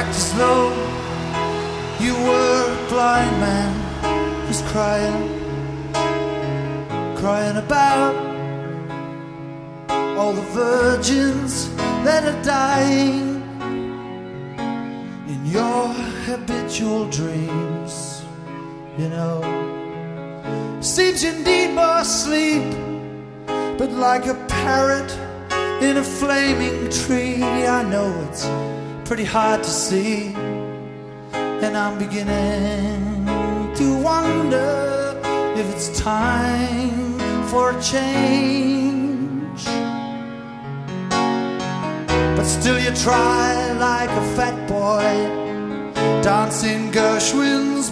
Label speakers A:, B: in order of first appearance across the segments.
A: Practice low. You were a blind man who's crying about all the virgins that are dying in your habitual dreams. You know, seems you need more sleep, but like a parrot in a flaming tree. I know it's pretty hard to see, and I'm beginning to wonder if it's time for a change. But still you try like a fat boy, dancing Gershwin's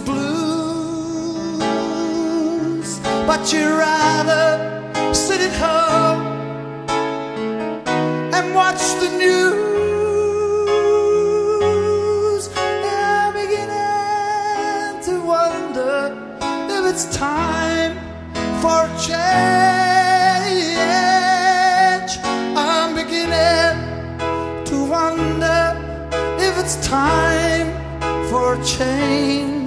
A: blues. But you'd rather sit at home and watch the news. I'm beginning to wonder if it's time for a change. I'm beginning to wonder if it's time for a change.